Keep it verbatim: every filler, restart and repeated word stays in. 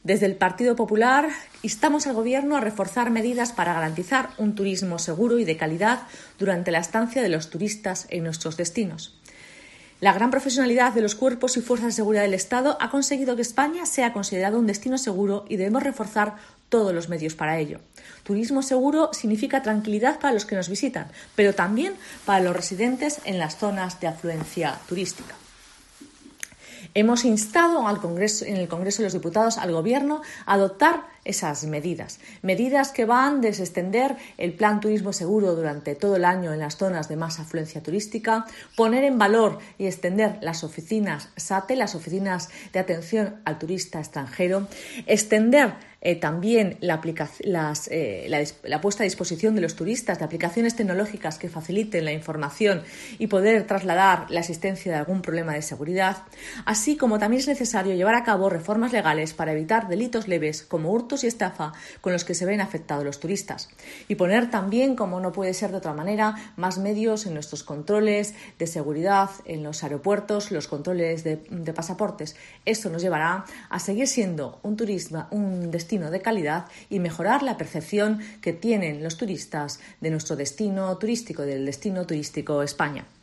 Desde el Partido Popular instamos al Gobierno a reforzar medidas para garantizar un turismo seguro y de calidad durante la estancia de los turistas en nuestros destinos. La gran profesionalidad de los cuerpos y fuerzas de seguridad del Estado ha conseguido que España sea considerado un destino seguro y debemos reforzar todos los medios para ello. Turismo seguro significa tranquilidad para los que nos visitan, pero también para los residentes en las zonas de afluencia turística. Hemos instado al Congreso, en el Congreso de los Diputados al Gobierno a adoptar esas medidas. Medidas que van desde extender el plan turismo seguro durante todo el año en las zonas de más afluencia turística, poner en valor y extender las oficinas S A T E, las oficinas de atención al turista extranjero, extender Eh, también la, las, eh, la, la puesta a disposición de los turistas de aplicaciones tecnológicas que faciliten la información y poder trasladar la existencia de algún problema de seguridad, así como también es necesario llevar a cabo reformas legales para evitar delitos leves como hurtos y estafa con los que se ven afectados los turistas, y poner también, como no puede ser de otra manera, más medios en nuestros controles de seguridad en los aeropuertos, los controles de, de pasaportes. Esto nos llevará a seguir siendo un turismo, un destino de calidad y mejorar la percepción que tienen los turistas de nuestro destino turístico, del destino turístico España.